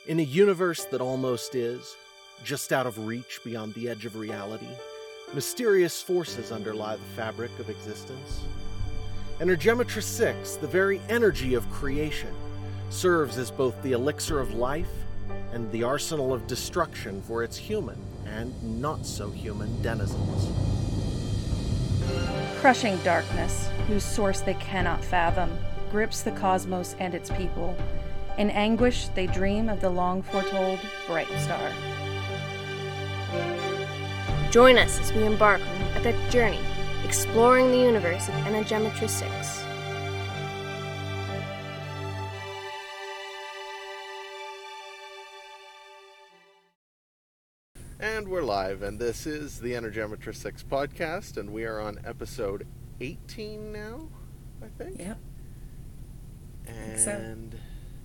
In a universe that almost is, just out of reach beyond the edge of reality, mysterious forces underlie the fabric of existence. Energemetry 6, the very energy of creation, serves as both the elixir of life and the arsenal of destruction for its human and not-so-human denizens. Crushing darkness, whose source they cannot fathom, grips the cosmos and its people. In anguish, they dream of the long-foretold bright star. Join us as we embark on an epic journey, exploring the universe of Energemetry 6. And we're live, and this is the Energemetry 6 podcast, and we are on episode 18 now, I think? Yep. And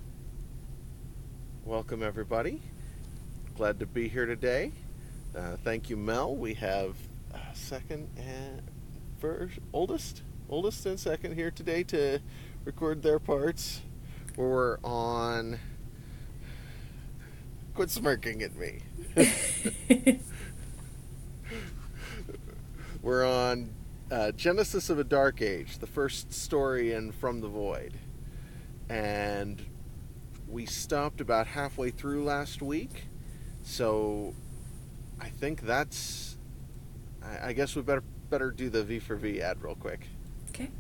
welcome, everybody. Glad to be here today. Thank you, Mel. We have second and first, oldest and second here today to record their parts. We're on... Quit smirking at me. We're on Genesis of a Dark Age, the first story in From the Void. And we stopped about halfway through last week, so I think that's... I guess we better do the V for V ad real quick. Okay.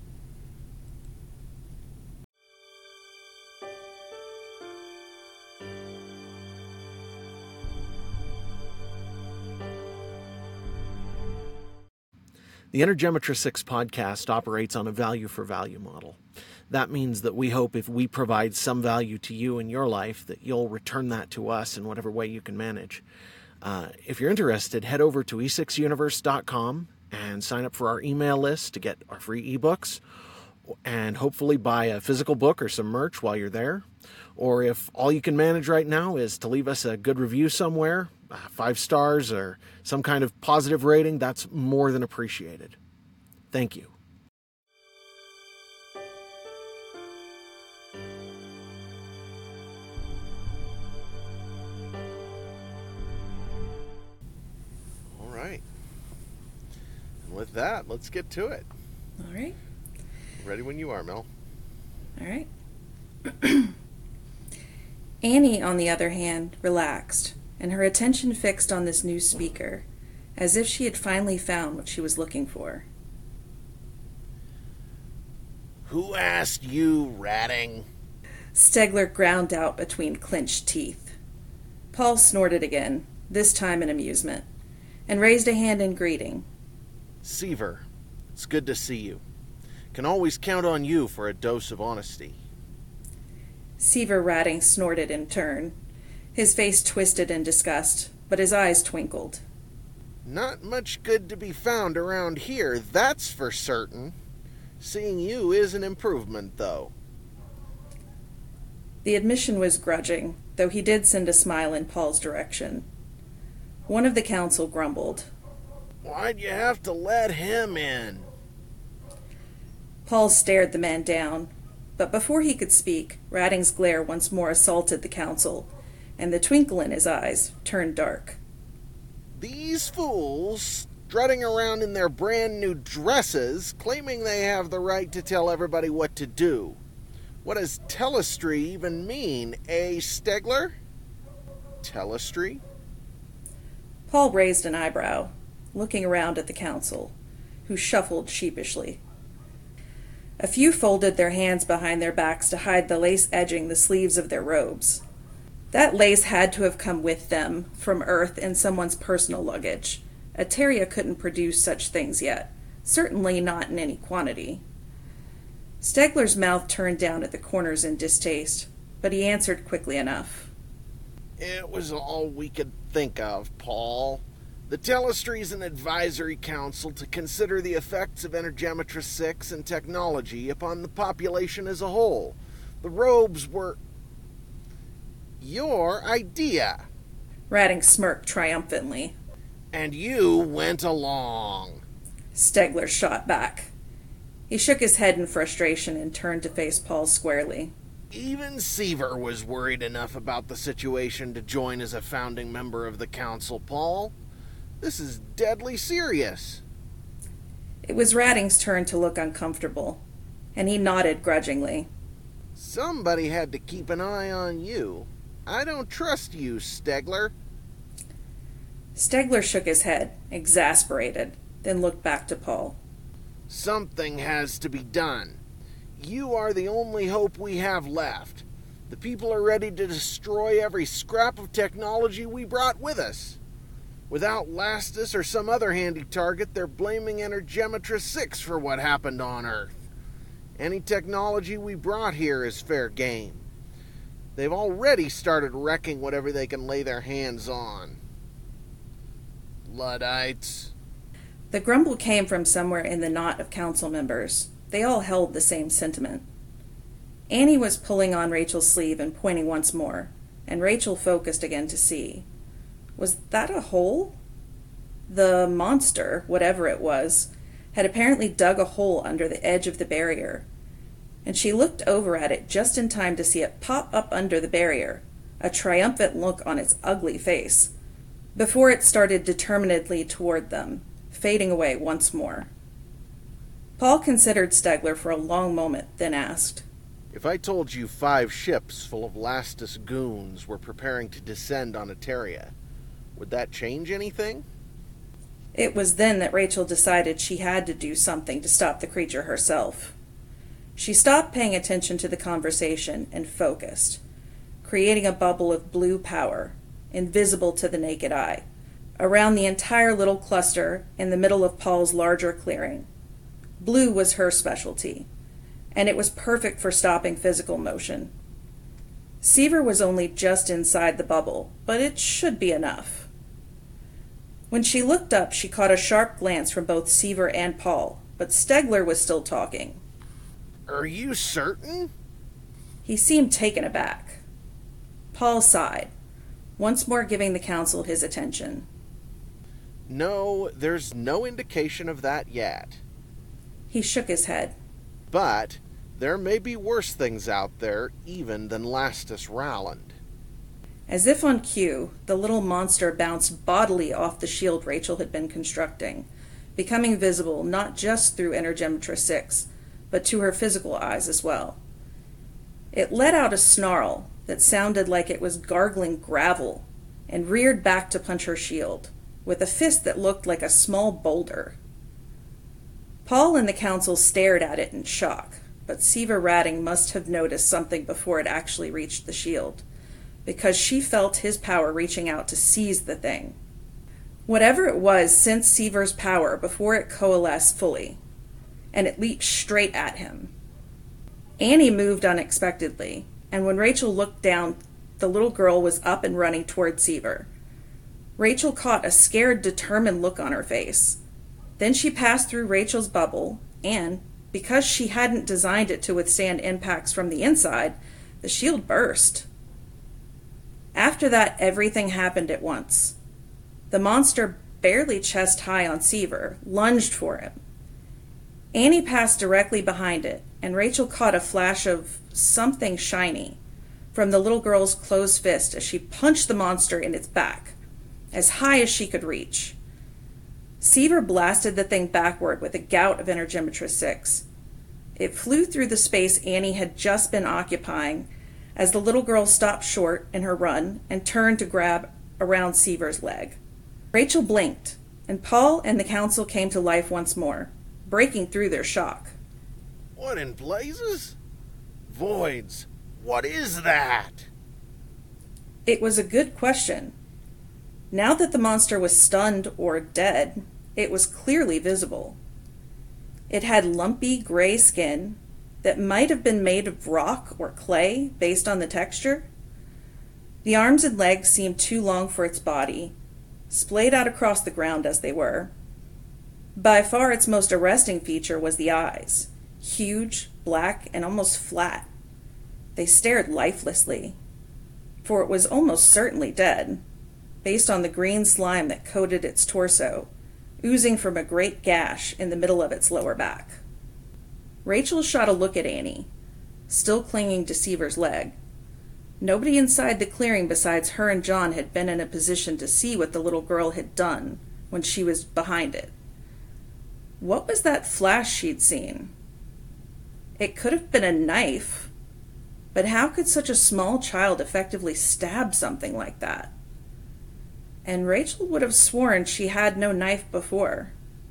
The Energemetry 6 podcast operates on a value-for-value model. That means that we hope if we provide some value to you in your life, that you'll return that to us in whatever way you can manage. If you're interested, head over to e6universe.com and sign up for our email list to get our free ebooks, and hopefully buy a physical book or some merch while you're there. Or if all you can manage right now is to leave us a good review somewhere, 5 stars or some kind of positive rating, that's more than appreciated. Thank you. All right. And with that, let's get to it. All right. Ready when you are, Mel. All right. Annie, on the other hand, relaxed, and her attention fixed on this new speaker, as if she had finally found what she was looking for. Who asked you, ratting? Stegler ground out between clenched teeth. Paul snorted again, this time in amusement, and raised a hand in greeting. Seaver, it's good to see you. Can always count on you for a dose of honesty. Seaver Ratting snorted in turn. His face twisted in disgust, but his eyes twinkled. Not much good to be found around here, that's for certain. Seeing you is an improvement, though. The admission was grudging, though he did send a smile in Paul's direction. One of the council grumbled. Why'd you have to let him in? Paul stared the man down, but before he could speak, Ratting's glare once more assaulted the council, and the twinkle in his eyes turned dark. These fools, strutting around in their brand new dresses, claiming they have the right to tell everybody what to do. What does telestry even mean, Stegler? Telestry? Paul raised an eyebrow, looking around at the council, who shuffled sheepishly. A few folded their hands behind their backs to hide the lace edging the sleeves of their robes. That lace had to have come with them from Earth in someone's personal luggage. Eteria couldn't produce such things yet, certainly not in any quantity. Stegler's mouth turned down at the corners in distaste, but he answered quickly enough. It was all we could think of, Paul. The Telestry's an advisory council to consider the effects of Energemetry 6 and technology upon the population as a whole. The robes were... your idea. Ratting smirked triumphantly. And you went along. Stegler shot back. He shook his head in frustration and turned to face Paul squarely. Even Seaver was worried enough about the situation to join as a founding member of the council, Paul. This is deadly serious. It was Ratting's turn to look uncomfortable, and he nodded grudgingly. Somebody had to keep an eye on you. I don't trust you, Stegler. Stegler shook his head, exasperated, then looked back to Paul. Something has to be done. You are the only hope we have left. The people are ready to destroy every scrap of technology we brought with us. Without Lastus or some other handy target, they're blaming Energemetra 6 for what happened on Earth. Any technology we brought here is fair game. They've already started wrecking whatever they can lay their hands on. Luddites. The grumble came from somewhere in the knot of council members. They all held the same sentiment. Annie was pulling on Rachel's sleeve and pointing once more, and Rachel focused again to see. Was that a hole? The monster, whatever it was, had apparently dug a hole under the edge of the barrier, and she looked over at it just in time to see it pop up under the barrier, a triumphant look on its ugly face, before it started determinedly toward them, fading away once more. Paul considered Stegler for a long moment, then asked, If I told you 5 ships full of Lastus goons were preparing to descend on Eteria, would that change anything? It was then that Rachel decided she had to do something to stop the creature herself. She stopped paying attention to the conversation and focused, creating a bubble of blue power, invisible to the naked eye, around the entire little cluster in the middle of Paul's larger clearing. Blue was her specialty, and it was perfect for stopping physical motion. Seaver was only just inside the bubble, but it should be enough. When she looked up, she caught a sharp glance from both Seaver and Paul, but Stegler was still talking. Are you certain? He seemed taken aback. Paul sighed, once more giving the council his attention. No, there's no indication of that yet. He shook his head. But there may be worse things out there even than Lastus Rowland. As if on cue, the little monster bounced bodily off the shield Rachel had been constructing, becoming visible not just through Energemetra 6, but to her physical eyes as well. It let out a snarl that sounded like it was gargling gravel and reared back to punch her shield, with a fist that looked like a small boulder. Paul and the council stared at it in shock, but Seaver Ratting must have noticed something before it actually reached the shield, because she felt his power reaching out to seize the thing. Whatever it was sensed Seaver's power before it coalesced fully, and it leaped straight at him. Annie moved unexpectedly, and when Rachel looked down, the little girl was up and running toward Seaver. Rachel caught a scared, determined look on her face. Then she passed through Rachel's bubble, and, because she hadn't designed it to withstand impacts from the inside, the shield burst. After that, everything happened at once. The monster, barely chest high on Seaver, lunged for him. Annie passed directly behind it, and Rachel caught a flash of something shiny from the little girl's closed fist as she punched the monster in its back, as high as she could reach. Seaver blasted the thing backward with a gout of Energemetra 6. It flew through the space Annie had just been occupying as the little girl stopped short in her run and turned to grab around Seaver's leg. Rachel blinked, and Paul and the council came to life once more, breaking through their shock. What in blazes? Voids, what is that? It was a good question. Now that the monster was stunned or dead, it was clearly visible. It had lumpy gray skin that might have been made of rock or clay based on the texture. The arms and legs seemed too long for its body, splayed out across the ground as they were. By far its most arresting feature was the eyes, huge, black, and almost flat. They stared lifelessly, for it was almost certainly dead, based on the green slime that coated its torso, oozing from a great gash in the middle of its lower back. Rachel shot a look at Annie, still clinging to Seaver's leg. Nobody inside the clearing besides her and John had been in a position to see what the little girl had done when she was behind it. What was that flash she'd seen? It could have been a knife, but how could such a small child effectively stab something like that? And Rachel would have sworn she had no knife before.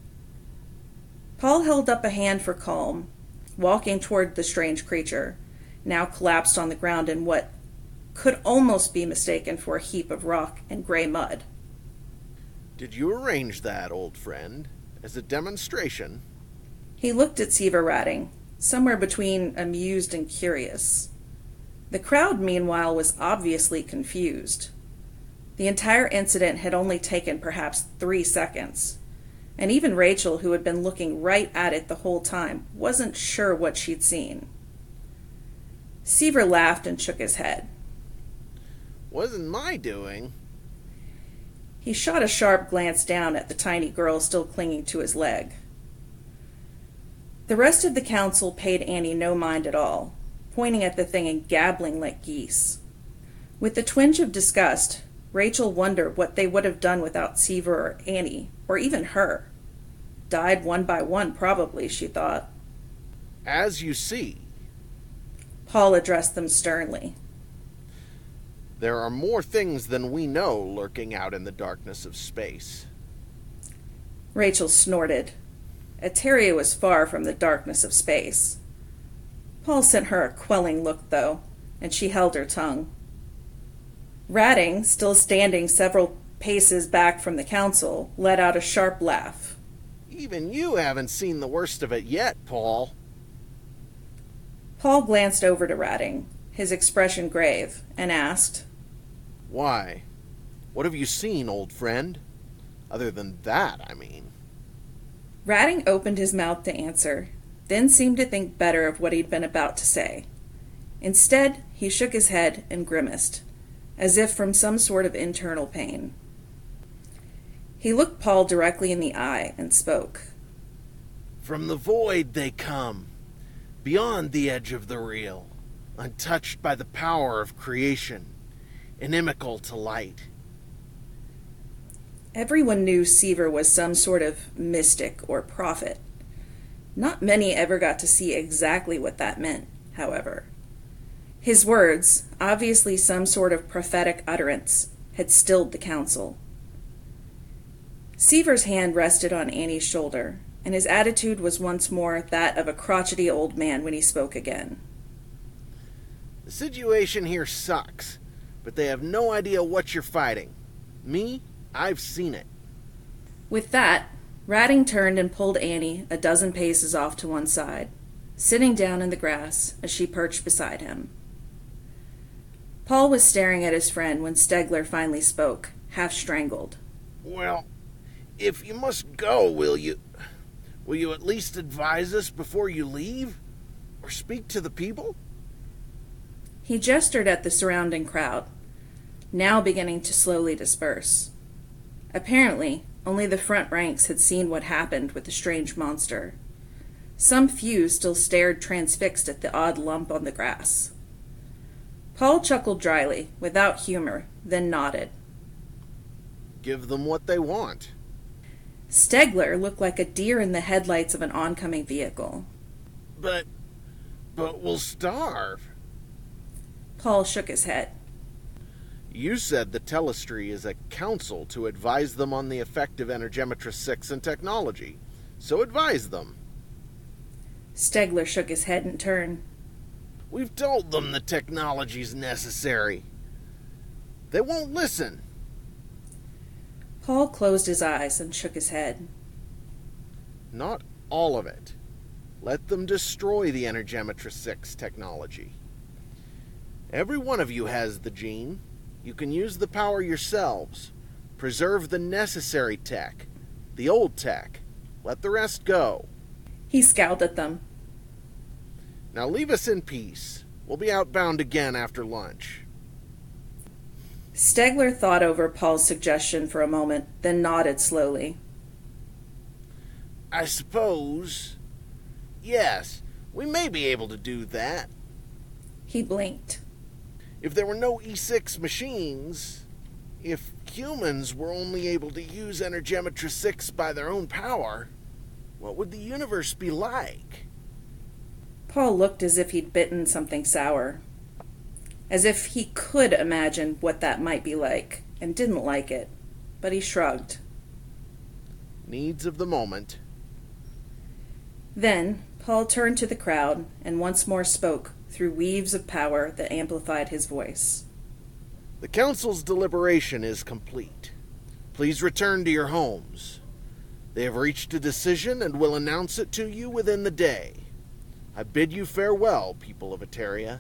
Paul held up a hand for calm, walking toward the strange creature, now collapsed on the ground in what could almost be mistaken for a heap of rock and gray mud. Did you arrange that, old friend, as a demonstration? He looked at Seaver Ratting, somewhere between amused and curious. The crowd, meanwhile, was obviously confused. The entire incident had only taken perhaps 3 seconds, and even Rachel, who had been looking right at it the whole time, wasn't sure what she'd seen. Seaver laughed and shook his head. Wasn't my doing. He shot a sharp glance down at the tiny girl still clinging to his leg. The rest of the council paid Annie no mind at all, pointing at the thing and gabbling like geese. With a twinge of disgust, Rachel wondered what they would have done without Seaver or Annie, or even her. Died one by one, probably, she thought. As you see, Paul addressed them sternly. There are more things than we know lurking out in the darkness of space. Rachel snorted. Eteria was far from the darkness of space. Paul sent her a quelling look, though, and she held her tongue. Ratting, still standing several paces back from the council, let out a sharp laugh. Even you haven't seen the worst of it yet, Paul. Paul glanced over to Ratting, his expression grave, and asked, Why? What have you seen, old friend? Other than that, I mean. Ratting opened his mouth to answer, then seemed to think better of what he'd been about to say. Instead, he shook his head and grimaced, as if from some sort of internal pain. He looked Paul directly in the eye and spoke. From the void they come, beyond the edge of the real, untouched by the power of creation, inimical to light. Everyone knew Seaver was some sort of mystic or prophet. Not many ever got to see exactly what that meant, however. His words, obviously some sort of prophetic utterance, had stilled the council. Seaver's hand rested on Annie's shoulder, and his attitude was once more that of a crotchety old man when he spoke again. The situation here sucks, but they have no idea what you're fighting. Me? I've seen it. With that, Ratting turned and pulled Annie a dozen paces off to one side, sitting down in the grass as she perched beside him. Paul was staring at his friend when Stegler finally spoke, half strangled. Well, if you must go, will you at least advise us before you leave? Or speak to the people? He gestured at the surrounding crowd, now beginning to slowly disperse. Apparently, only the front ranks had seen what happened with the strange monster. Some few still stared transfixed at the odd lump on the grass. Paul chuckled dryly, without humor, then nodded. Give them what they want. Stegler looked like a deer in the headlights of an oncoming vehicle. But we'll starve. Paul shook his head. You said the Telestry is a council to advise them on the effect of Energemetra 6 and technology. So advise them. Stegler shook his head in turn. We've told them the technology's necessary. They won't listen. Paul closed his eyes and shook his head. Not all of it. Let them destroy the Energemetra 6 technology. Every one of you has the gene. You can use the power yourselves. Preserve the necessary tech. The old tech. Let the rest go. He scowled at them. Now leave us in peace. We'll be outbound again after lunch. Stegler thought over Paul's suggestion for a moment, then nodded slowly. I suppose. Yes, we may be able to do that. He blinked. If there were no E6 machines, if humans were only able to use Energemetra 6 by their own power, what would the universe be like? Paul looked as if he'd bitten something sour. As if he could imagine what that might be like, and didn't like it, but he shrugged. Needs of the moment. Then, Paul turned to the crowd and once more spoke through weaves of power that amplified his voice. The council's deliberation is complete. Please return to your homes. They have reached a decision and will announce it to you within the day. I bid you farewell, people of Eteria.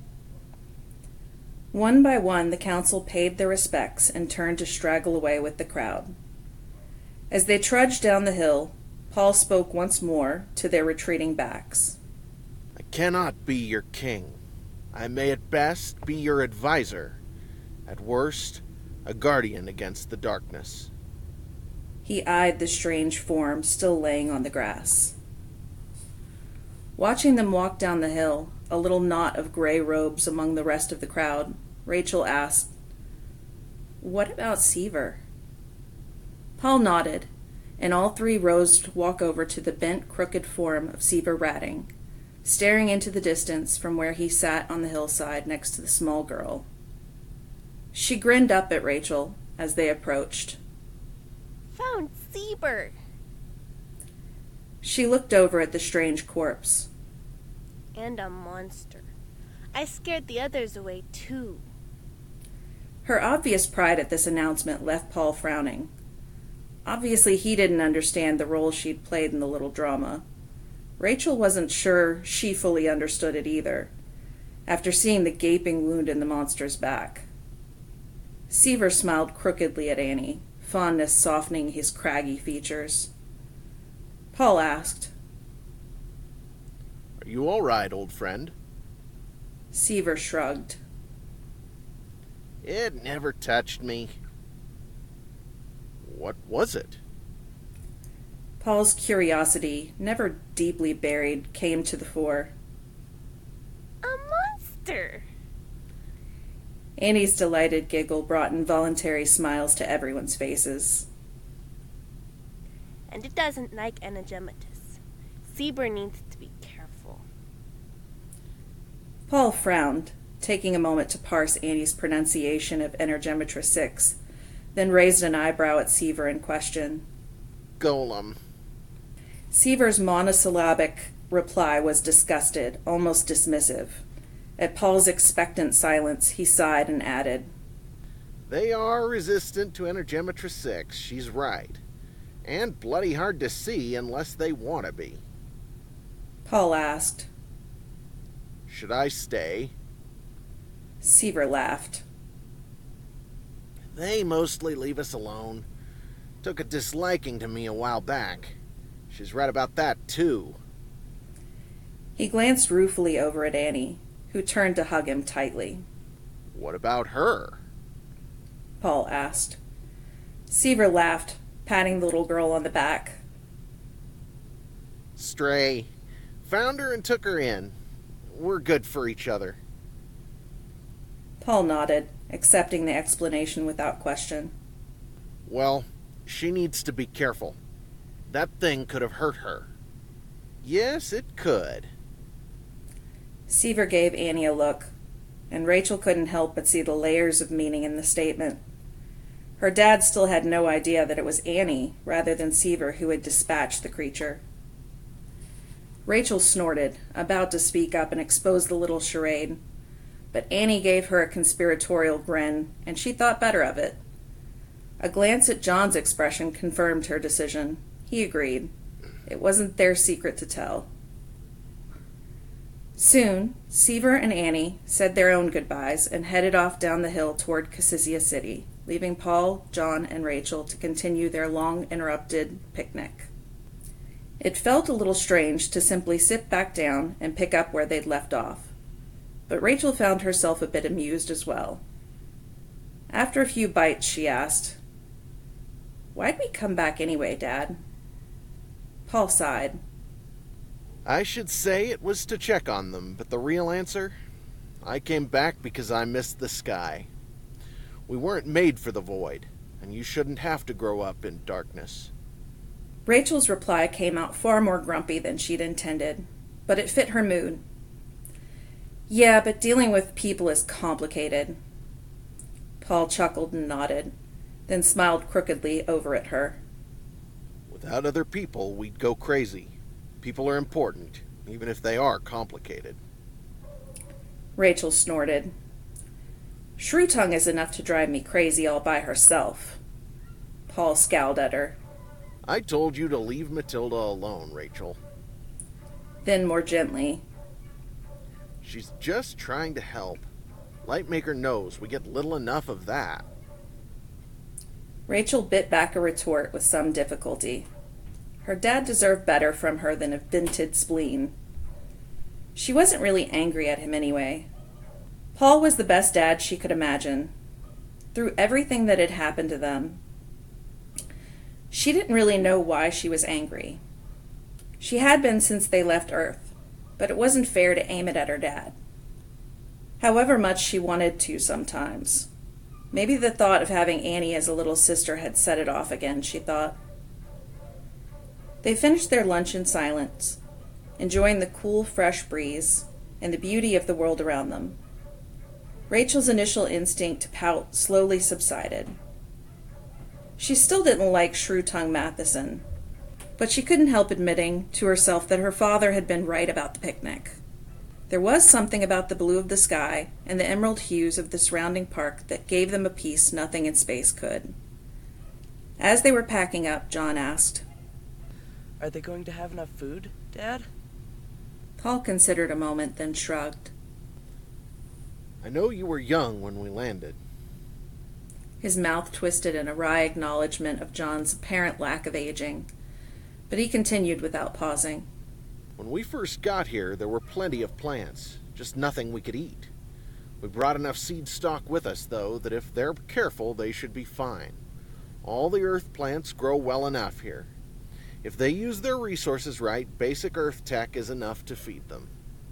One by one, the council paid their respects and turned to straggle away with the crowd. As they trudged down the hill, Paul spoke once more to their retreating backs. I cannot be your king. I may at best be your advisor. At worst, a guardian against the darkness. He eyed the strange form still laying on the grass. Watching them walk down the hill, a little knot of gray robes among the rest of the crowd, Rachel asked, "What about Seaver?" Paul nodded, and all three rose to walk over to the bent, crooked form of Seaver Ratting, staring into the distance from where he sat on the hillside next to the small girl. She grinned up at Rachel as they approached. Found Seaver! She looked over at the strange corpse. And a monster. I scared the others away, too. Her obvious pride at this announcement left Paul frowning. Obviously, he didn't understand the role she'd played in the little drama. Rachel wasn't sure she fully understood it either, after seeing the gaping wound in the monster's back. Seaver smiled crookedly at Annie, fondness softening his craggy features. Paul asked, Are you all right, old friend? Seaver shrugged. It never touched me. What was it? Paul's curiosity, never deeply buried, came to the fore. A monster! Annie's delighted giggle brought involuntary smiles to everyone's faces. And it doesn't like Energemetus. Seaver needs to be careful. Paul frowned, taking a moment to parse Annie's pronunciation of Energemetra 6, then raised an eyebrow at Seaver in question. Golem. Seaver's monosyllabic reply was disgusted, almost dismissive. At Paul's expectant silence, he sighed and added, They are resistant to Energemetra 6, she's right. And bloody hard to see unless they want to be. Paul asked. Should I stay? Seaver laughed. They mostly leave us alone. Took a disliking to me a while back. She's right about that, too. He glanced ruefully over at Annie, who turned to hug him tightly. What about her? Paul asked. Seaver laughed, patting the little girl on the back. Stray. Found her and took her in. We're good for each other. Paul nodded, accepting the explanation without question. Well, she needs to be careful. That thing could have hurt her. Yes, it could. Seaver gave Annie a look, and Rachel couldn't help but see the layers of meaning in the statement. Her dad still had no idea that it was Annie, rather than Seaver, who had dispatched the creature. Rachel snorted, about to speak up and expose the little charade, but Annie gave her a conspiratorial grin, and she thought better of it. A glance at John's expression confirmed her decision. He agreed. It wasn't their secret to tell. Soon, Seaver and Annie said their own goodbyes and headed off down the hill toward Cassisia City, leaving Paul, John, and Rachel to continue their long-interrupted picnic. It felt a little strange to simply sit back down and pick up where they'd left off, but Rachel found herself a bit amused as well. After a few bites, she asked, "Why'd we come back anyway, Dad?" Paul sighed. I should say it was to check on them, but the real answer? I came back because I missed the sky. We weren't made for the void, and you shouldn't have to grow up in darkness. Rachel's reply came out far more grumpy than she'd intended, but it fit her mood. Yeah, but dealing with people is complicated. Paul chuckled and nodded, then smiled crookedly over at her. Without other people, we'd go crazy. People are important, even if they are complicated. Rachel snorted. Shrew-tongue is enough to drive me crazy all by herself. Paul scowled at her. I told you to leave Matilda alone, Rachel. Then more gently. She's just trying to help. Lightmaker knows we get little enough of that. Rachel bit back a retort with some difficulty. Her dad deserved better from her than a vented spleen. She wasn't really angry at him anyway. Paul was the best dad she could imagine. Through everything that had happened to them, she didn't really know why she was angry. She had been since they left Earth, but it wasn't fair to aim it at her dad. However much she wanted to sometimes. Maybe the thought of having Annie as a little sister had set it off again, she thought. They finished their lunch in silence, enjoying the cool, fresh breeze and the beauty of the world around them. Rachel's initial instinct to pout slowly subsided. She still didn't like Shrew-tongue Matheson, but she couldn't help admitting to herself that her father had been right about the picnic. There was something about the blue of the sky and the emerald hues of the surrounding park that gave them a peace nothing in space could. As they were packing up, John asked, Are they going to have enough food, Dad? Paul considered a moment, then shrugged. I know you were young when we landed. His mouth twisted in a wry acknowledgement of John's apparent lack of aging, but he continued without pausing. When we first got here, there were plenty of plants, just nothing we could eat. We brought enough seed stock with us, though, that if they're careful, they should be fine. All the earth plants grow well enough here. If they use their resources right, basic earth tech is enough to feed them.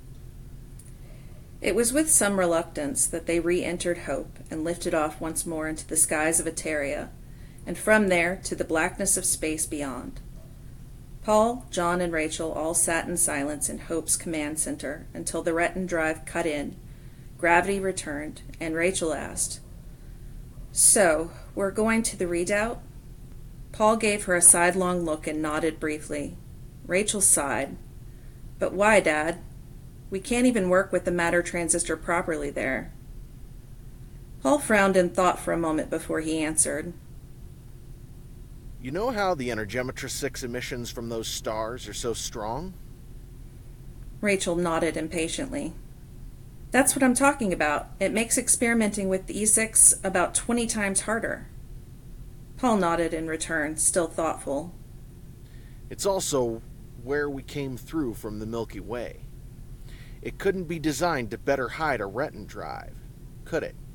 It was with some reluctance that they re-entered Hope and lifted off once more into the skies of Eteria, and from there to the blackness of space beyond. Paul, John, and Rachel all sat in silence in Hope's command center until the Retton drive cut in, gravity returned, and Rachel asked, So, we're going to the redoubt? Paul gave her a sidelong look and nodded briefly. Rachel sighed. But why, Dad? We can't even work with the matter transistor properly there. Paul frowned in thought for a moment before he answered. You know how the Energemetra 6 emissions from those stars are so strong? Rachel nodded impatiently. That's what I'm talking about. It makes experimenting with the E6 about 20 times harder. Paul nodded in return, still thoughtful. It's also where we came through from the Milky Way. It couldn't be designed to better hide a Retton drive, could it?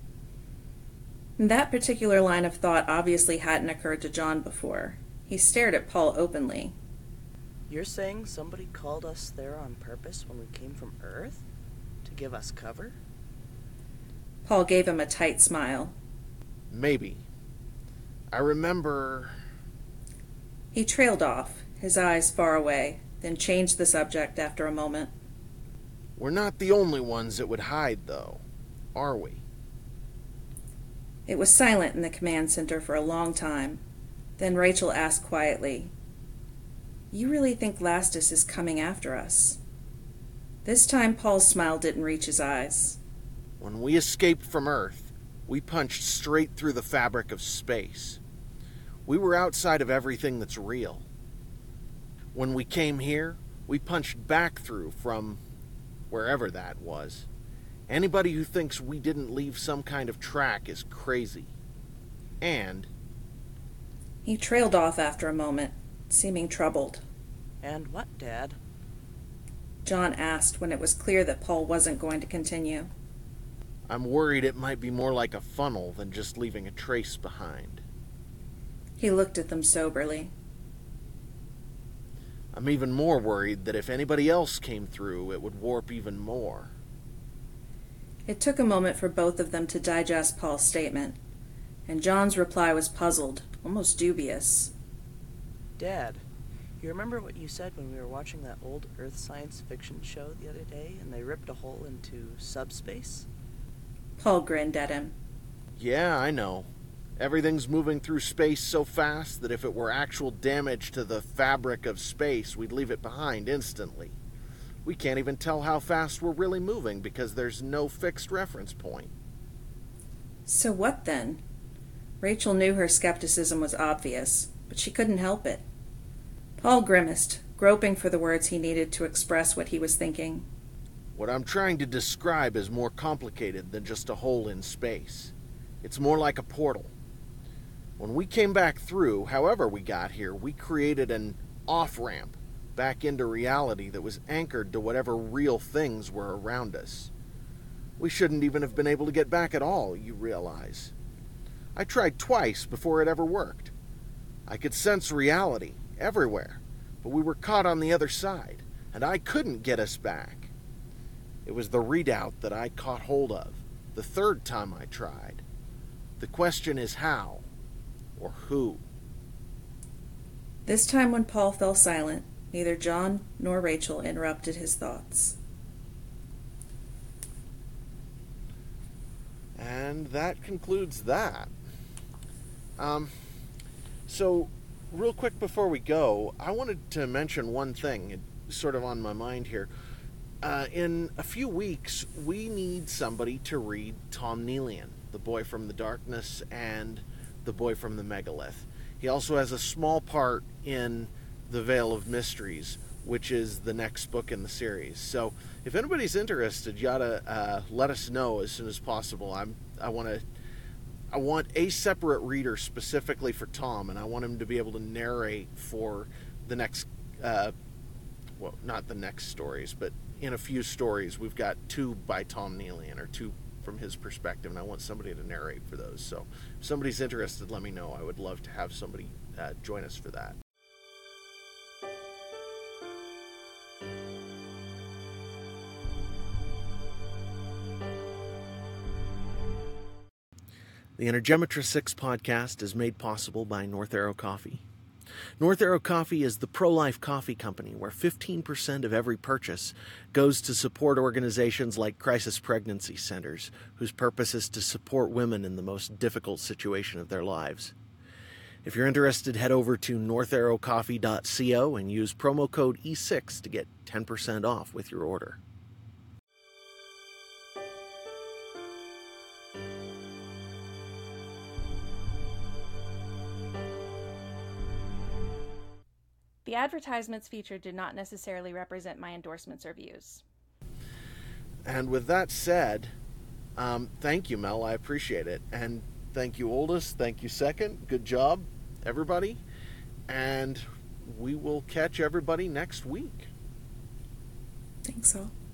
That particular line of thought obviously hadn't occurred to John before. He stared at Paul openly. You're saying somebody called us there on purpose when we came from Earth? To give us cover? Paul gave him a tight smile. Maybe. I remember... He trailed off, his eyes far away, then changed the subject after a moment. We're not the only ones that would hide, though, are we? It was silent in the command center for a long time. Then Rachel asked quietly, You really think Lastus is coming after us? This time Paul's smile didn't reach his eyes. When we escaped from Earth, we punched straight through the fabric of space. We were outside of everything that's real. When we came here, we punched back through from wherever that was. Anybody who thinks we didn't leave some kind of track is crazy. And... He trailed off after a moment, seeming troubled. And what, Dad? John asked when it was clear that Paul wasn't going to continue. I'm worried it might be more like a funnel than just leaving a trace behind. He looked at them soberly. I'm even more worried that if anybody else came through, it would warp even more. It took a moment for both of them to digest Paul's statement, and John's reply was puzzled, almost dubious. Dad, you remember what you said when we were watching that old Earth science fiction show the other day and they ripped a hole into subspace? Paul grinned at him. Yeah, I know. Everything's moving through space so fast that if it were actual damage to the fabric of space, we'd leave it behind instantly. We can't even tell how fast we're really moving because there's no fixed reference point. So what then? Rachel knew her skepticism was obvious, but she couldn't help it. Paul grimaced, groping for the words he needed to express what he was thinking. What I'm trying to describe is more complicated than just a hole in space. It's more like a portal. When we came back through, however we got here, we created an off-ramp back into reality that was anchored to whatever real things were around us. We shouldn't even have been able to get back at all, you realize. I tried twice before it ever worked. I could sense reality everywhere, but we were caught on the other side, and I couldn't get us back. It was the readout that I caught hold of, the third time I tried. The question is how, or who. This time when Paul fell silent, neither John nor Rachel interrupted his thoughts. And that concludes that. So, real quick before we go, I wanted to mention one thing, it's sort of on my mind here. In a few weeks, we need somebody to read Tom Nelian, The Boy from the Darkness and The Boy from the Megalith. He also has a small part in The Veil of Mysteries, which is the next book in the series. So if anybody's interested, you ought to let us know as soon as possible. I want a separate reader specifically for Tom, and I want him to be able to narrate for the next, well, not the next stories, but in a few stories. We've got 2 by Tom Nelian, or 2 from his perspective, and I want somebody to narrate for those. So if somebody's interested, let me know. I would love to have somebody join us for that. The Intergemetra 6 podcast is made possible by North Arrow Coffee. North Arrow Coffee is the pro-life coffee company where 15% of every purchase goes to support organizations like Crisis Pregnancy Centers, whose purpose is to support women in the most difficult situation of their lives. If you're interested, head over to northarrowcoffee.co and use promo code E6 to get 10% off with your order. The advertisements featured do not necessarily represent my endorsements or views. And with that said, thank you, Mel. I appreciate it. And thank you, Oldest. Thank you, Second. Good job, everybody. And we will catch everybody next week. Thanks all.